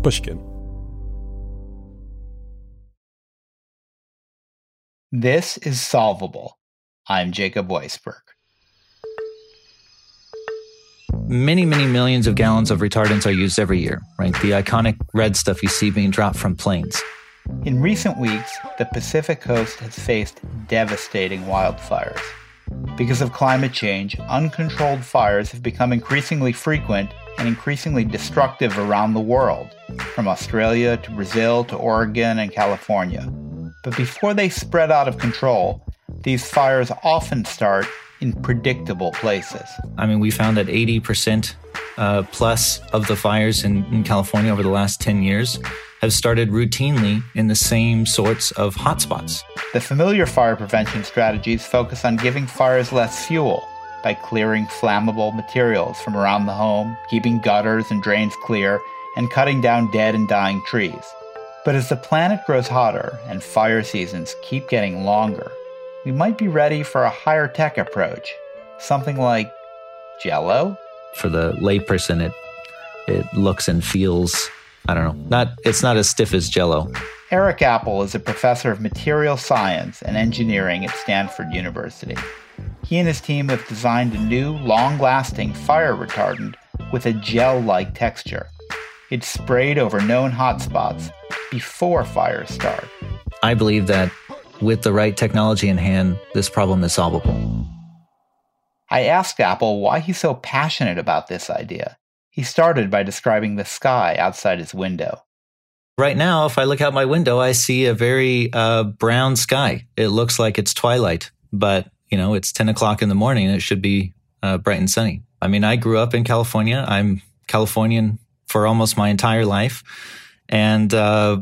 Pushkin. This is Solvable. I'm Jacob Weisberg. Many millions of gallons of retardants are used every year, right? The iconic red stuff you see being dropped from planes. In recent weeks, the Pacific Coast has faced devastating wildfires. Because of climate change, uncontrolled fires have become increasingly frequent and increasingly destructive around the world, from Australia to Brazil to Oregon and California. But before they spread out of control, these fires often start in predictable places. I mean, we found that 80% plus of the fires in California over the last 10 years have started routinely in the same sorts of hotspots. The familiar fire prevention strategies focus on giving fires less fuel by clearing flammable materials from around the home, keeping gutters and drains clear, and cutting down dead and dying trees. But as the planet grows hotter and fire seasons keep getting longer, we might be ready for a higher tech approach, something like Jell-O? For the layperson, it looks and feels, I don't know, it's not as stiff as Jell-O. Eric Apple is a professor of material science and engineering at Stanford University. He and his team have designed a new, long-lasting fire retardant with a gel-like texture. It's sprayed over known hotspots before fires start. I believe that with the right technology in hand, this problem is solvable. I asked Apple why he's so passionate about this idea. He started by describing the sky outside his window. Right now, if I look out my window, I see a very brown sky. It looks like it's twilight, but it's 10 o'clock in the morning and it should be bright and sunny. I mean, I grew up in California. I'm Californian for almost my entire life. And,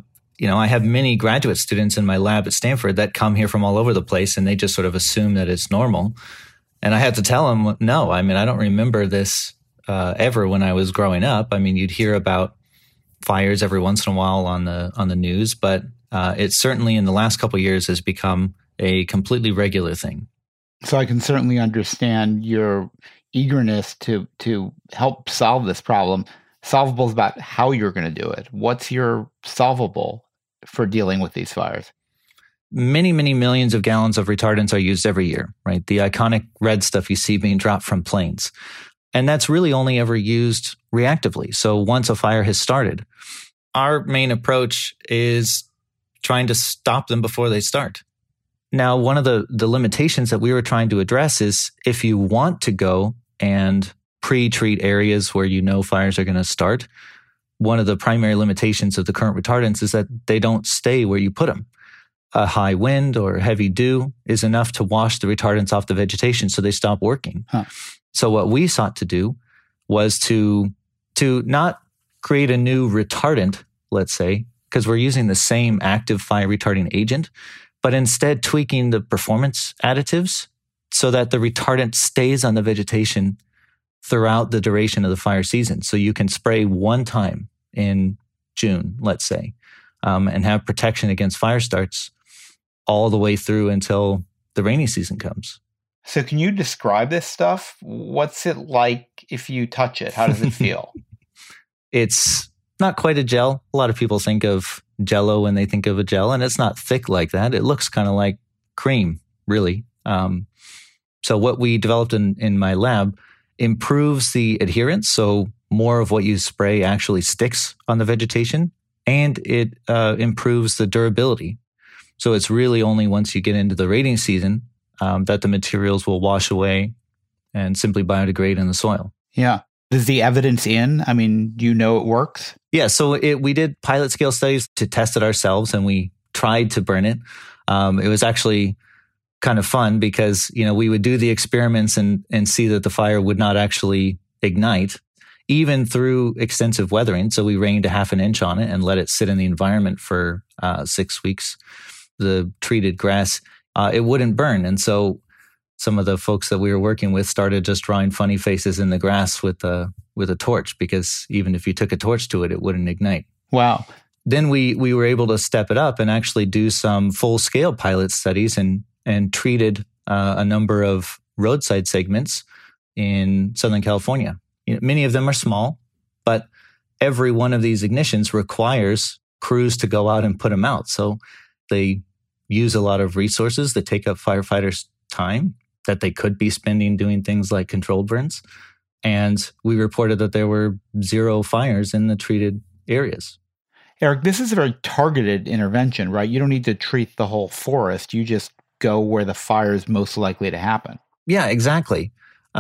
I have many graduate students in my lab at Stanford that come here from all over the place and they just sort of assume that it's normal. And I had to tell them, no, I mean, I don't remember this ever when I was growing up. I mean, you'd hear about fires every once in a while on the news, but it certainly in the last couple of years has become a completely regular thing. So I can certainly understand your eagerness to help solve this problem. Solvable is about how you're going to do it. What's your solvable for dealing with these fires? Many millions of gallons of retardants are used every year, right? The iconic red stuff you see being dropped from planes. And that's really only ever used reactively. So once a fire has started, our main approach is trying to stop them before they start. Now, one of the limitations that we were trying to address is if you want to go and pre-treat areas where fires are going to start, one of the primary limitations of the current retardants is that they don't stay where you put them. A high wind or heavy dew is enough to wash the retardants off the vegetation so they stop working. So what we sought to do was to not create a new retardant, let's say, because we're using the same active fire retarding agent, but instead tweaking the performance additives so that the retardant stays on the vegetation throughout the duration of the fire season. So you can spray one time in June, let's say, and have protection against fire starts all the way through until the rainy season comes. So can you describe this stuff? What's it like if you touch it? How does it feel? It's not quite a gel. A lot of people think of Jell-O when they think of a gel, and it's not thick like that. It looks kind of like cream, really. So what we developed in my lab improves the adherence, so more of what you spray actually sticks on the vegetation, and it improves the durability. So it's really only once you get into the rainy season that the materials will wash away and simply biodegrade in the soil. Yeah. Is the evidence in? I mean, do you know it works? Yeah, so we did pilot scale studies to test it ourselves, and we tried to burn it. It was actually kind of fun because, we would do the experiments and see that the fire would not actually ignite, even through extensive weathering. So we rained a half an inch on it and let it sit in the environment for 6 weeks. The treated grass, it wouldn't burn. And so some of the folks that we were working with started just drawing funny faces in the grass with a torch, because even if you took a torch to it, it wouldn't ignite. Wow. Then we were able to step it up and actually do some full-scale pilot studies and treated a number of roadside segments in Southern California. Many of them are small, but every one of these ignitions requires crews to go out and put them out. So they use a lot of resources that take up firefighters' time that they could be spending doing things like controlled burns. And we reported that there were 0 fires in the treated areas. Eric, this is a very targeted intervention, right? You don't need to treat the whole forest. You just go where the fire is most likely to happen. Yeah, exactly.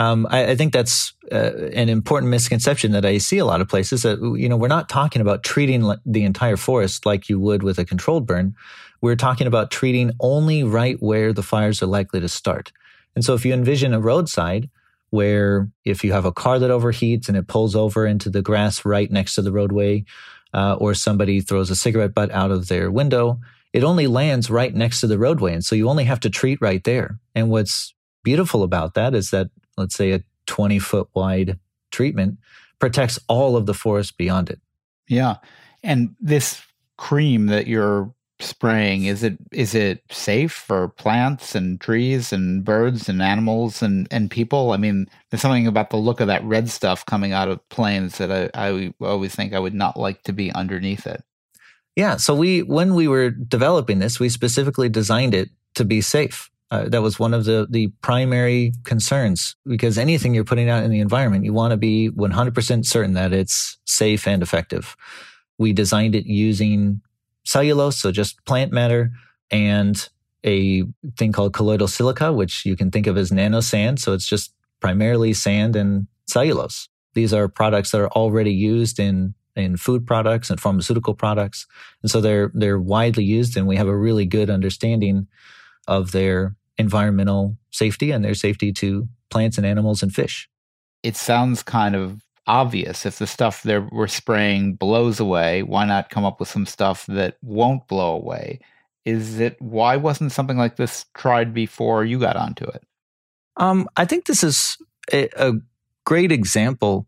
I think that's an important misconception that I see a lot of places, that, we're not talking about treating the entire forest like you would with a controlled burn. We're talking about treating only right where the fires are likely to start. And so if you envision a roadside where if you have a car that overheats and it pulls over into the grass right next to the roadway, or somebody throws a cigarette butt out of their window, it only lands right next to the roadway. And so you only have to treat right there. And what's beautiful about that is that, let's say, a 20-foot wide treatment protects all of the forest beyond it. Yeah. And this cream that you're spraying, is it safe for plants and trees and birds and animals and people? I mean, there's something about the look of that red stuff coming out of planes that I always think I would not like to be underneath it. Yeah. So when we were developing this, we specifically designed it to be safe. That was one of the primary concerns, because anything you're putting out in the environment, you want to be 100% certain that it's safe and effective. We designed it using cellulose, so just plant matter, and a thing called colloidal silica, which you can think of as nano sand. So it's just primarily sand and cellulose. These are products that are already used in food products and pharmaceutical products. And so they're widely used, and we have a really good understanding of their environmental safety and their safety to plants and animals and fish. It sounds kind of obvious. If the stuff we're spraying blows away, why not come up with some stuff that won't blow away? Why wasn't something like this tried before you got onto it? I think this is a great example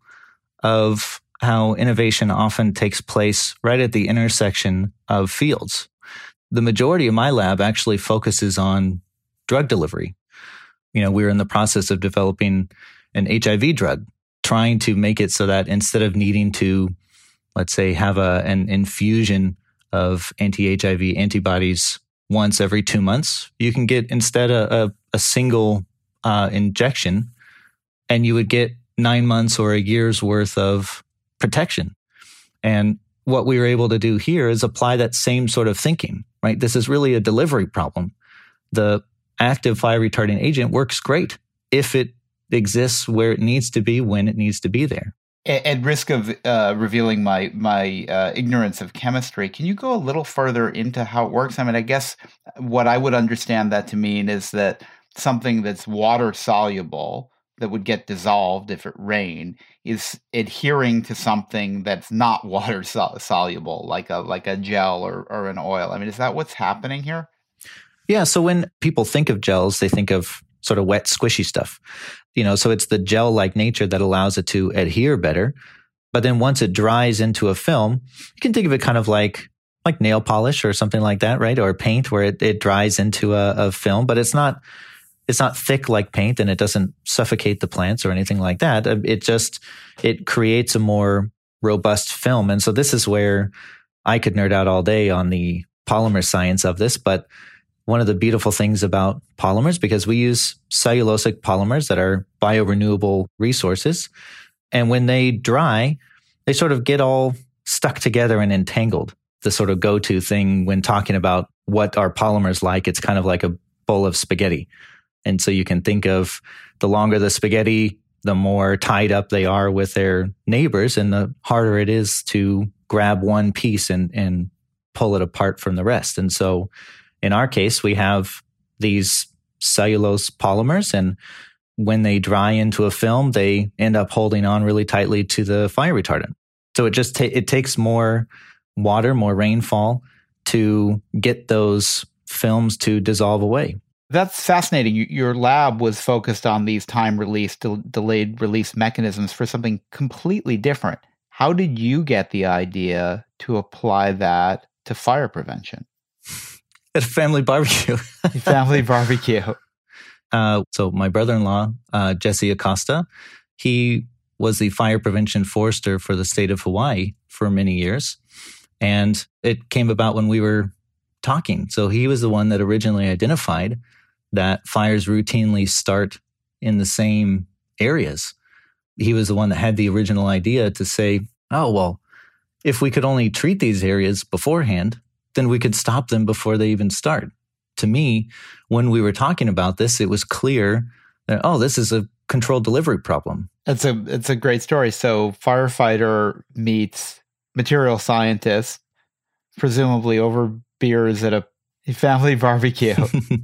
of how innovation often takes place right at the intersection of fields. The majority of my lab actually focuses on drug delivery. We're in the process of developing an HIV drug, trying to make it so that instead of needing to, let's say, have an infusion of anti-HIV antibodies once every 2 months, you can get instead a single injection, and you would get 9 months or a year's worth of protection. And what we were able to do here is apply that same sort of thinking, right? This is really a delivery problem. The active fire retardant agent works great if it exists where it needs to be, when it needs to be there. At risk of revealing my ignorance of chemistry, can you go a little further into how it works? I mean, I guess what I would understand that to mean is that something that's water soluble that would get dissolved if it rained is adhering to something that's not water soluble, like a gel or an oil. I mean, is that what's happening here? Yeah. So when people think of gels, they think of sort of wet, squishy stuff. So it's the gel-like nature that allows it to adhere better. But then once it dries into a film, you can think of it kind of like nail polish or something like that, right? Or paint, where it dries into a film, but it's not thick like paint, and it doesn't suffocate the plants or anything like that. It creates a more robust film. And so this is where I could nerd out all day on the polymer science of this, but one of the beautiful things about polymers, because we use cellulosic polymers that are biorenewable resources, and when they dry, they sort of get all stuck together and entangled. The sort of go-to thing when talking about what are polymers like, it's kind of like a bowl of spaghetti. And so you can think of the longer the spaghetti, the more tied up they are with their neighbors, and the harder it is to grab one piece and pull it apart from the rest. And so in our case, we have these cellulose polymers, and when they dry into a film, they end up holding on really tightly to the fire retardant. So it takes more water, more rainfall to get those films to dissolve away. That's fascinating. Your lab was focused on these time-release, delayed release mechanisms for something completely different. How did you get the idea to apply that to fire prevention? At a family barbecue. Family barbecue. So my brother-in-law, Jesse Acosta, he was the fire prevention forester for the state of Hawaii for many years. And it came about when we were talking. So he was the one that originally identified that fires routinely start in the same areas. He was the one that had the original idea to say, oh, well, if we could only treat these areas beforehand, then we could stop them before they even start. To me, when we were talking about this, it was clear that, oh, this is a controlled delivery problem. It's a great story. So firefighter meets material scientist, presumably over beers at a family barbecue.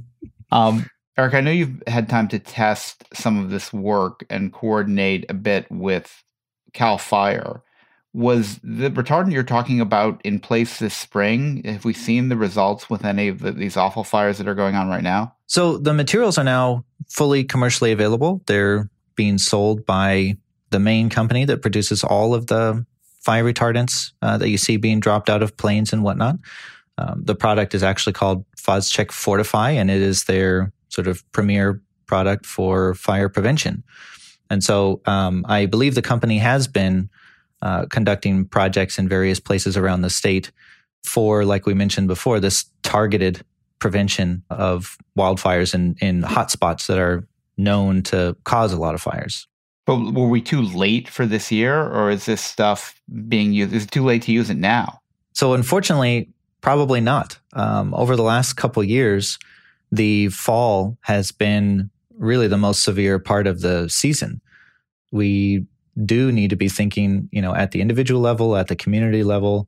Eric, I know you've had time to test some of this work and coordinate a bit with CAL FIRE. Was the retardant you're talking about in place this spring? Have we seen the results with any of these awful fires that are going on right now? So the materials are now fully commercially available. They're being sold by the main company that produces all of the fire retardants that you see being dropped out of planes and whatnot. The product is actually called Phos-Chek Fortify, and it is their sort of premier product for fire prevention. And so I believe the company has been conducting projects in various places around the state for, like we mentioned before, this targeted prevention of wildfires in hotspots that are known to cause a lot of fires. But were we too late for this year, or is this stuff being used? Is it too late to use it now? So unfortunately, probably not. Over the last couple of years, the fall has been really the most severe part of the season. We do need to be thinking, at the individual level, at the community level,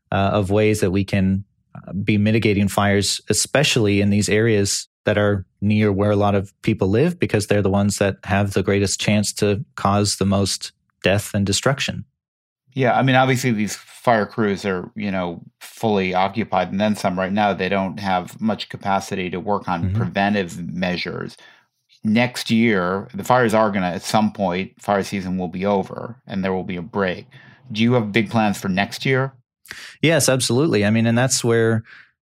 of ways that we can be mitigating fires, especially in these areas that are near where a lot of people live, because they're the ones that have the greatest chance to cause the most death and destruction. Yeah, I mean, obviously these fire crews are, fully occupied, and then some. Right now, they don't have much capacity to work on preventive measures. Next year, the fires are going to, at some point, fire season will be over and there will be a break. Do you have big plans for next year? Yes, absolutely. I mean, and that's where,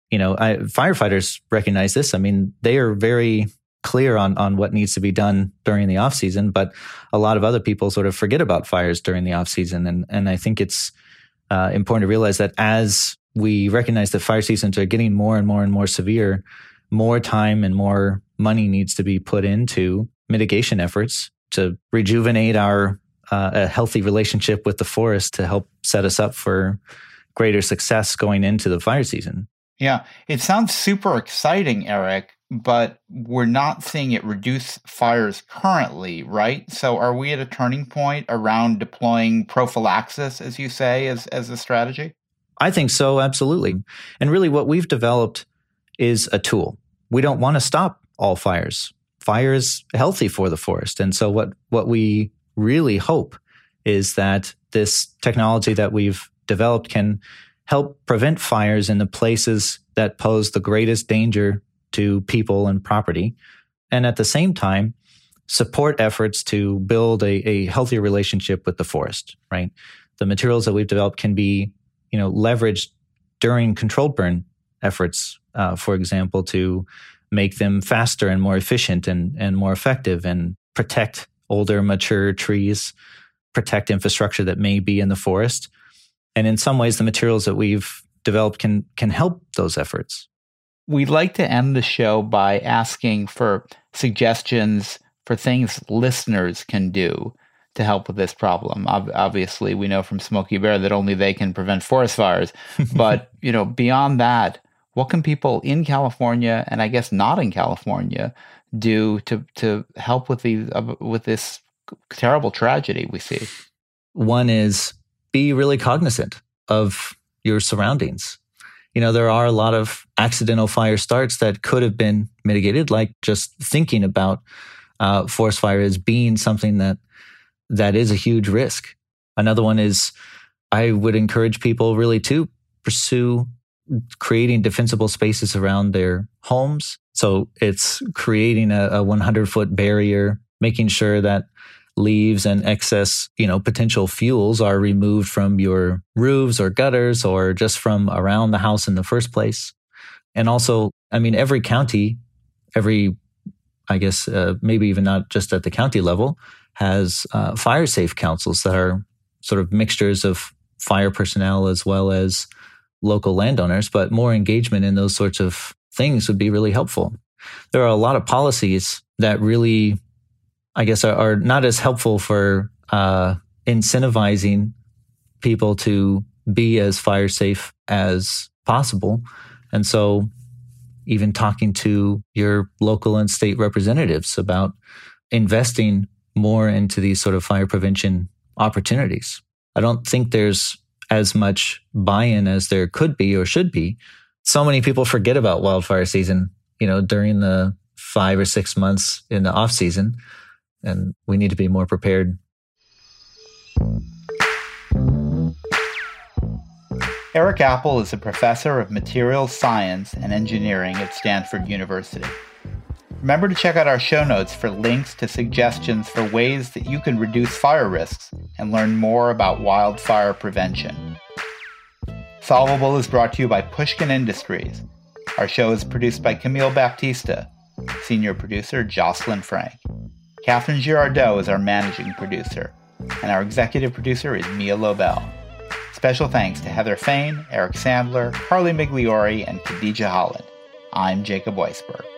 firefighters recognize this. I mean, they are very clear on what needs to be done during the off season, but a lot of other people sort of forget about fires during the off season. And I think it's important to realize that as we recognize that fire seasons are getting more and more and more severe, more time and more money needs to be put into mitigation efforts to rejuvenate our a healthy relationship with the forest to help set us up for greater success going into the fire season. Yeah, it sounds super exciting, Eric, but we're not seeing it reduce fires currently, right? So are we at a turning point around deploying prophylaxis, as you say, as a strategy? I think so, absolutely. And really what we've developed is a tool. We don't want to stop all fires. Fire is healthy for the forest. And so what we really hope is that this technology that we've developed can help prevent fires in the places that pose the greatest danger to people and property, and at the same time, support efforts to build a healthier relationship with the forest, right? The materials that we've developed can be, leveraged during controlled burn efforts, for example, to make them faster and more efficient and more effective and protect older, mature trees, protect infrastructure that may be in the forest. And in some ways, the materials that we've developed can help those efforts. We'd like to end the show by asking for suggestions for things listeners can do to help with this problem. Obviously, we know from Smokey Bear that only they can prevent forest fires. But, beyond that, what can people in California, and I guess not in California, do to help with this terrible tragedy we see? One is be really cognizant of your surroundings. There are a lot of accidental fire starts that could have been mitigated, like just thinking about forest fire as being something that is a huge risk. Another one is I would encourage people really to pursue creating defensible spaces around their homes. So it's creating a 100-foot barrier, making sure that leaves and excess, potential fuels are removed from your roofs or gutters or just from around the house in the first place. And also, every county, maybe even not just at the county level, has fire safe councils that are sort of mixtures of fire personnel as well as local landowners, but more engagement in those sorts of things would be really helpful. There are a lot of policies that really, I guess, are not as helpful for incentivizing people to be as fire safe as possible. And so even talking to your local and state representatives about investing more into these sort of fire prevention opportunities. I don't think there's as much buy-in as there could be or should be. So many people forget about wildfire season, during the 5 or 6 months in the off season, and we need to be more prepared. Eric Apple is a professor of materials science and engineering at Stanford University. Remember to check out our show notes for links to suggestions for ways that you can reduce fire risks and learn more about wildfire prevention. Solvable is brought to you by Pushkin Industries. Our show is produced by Camille Baptista, senior producer Jocelyn Frank. Catherine Girardeau is our managing producer, and our executive producer is Mia Lobel. Special thanks to Heather Fain, Eric Sandler, Carly Migliori, and Khadija Holland. I'm Jacob Weisberg.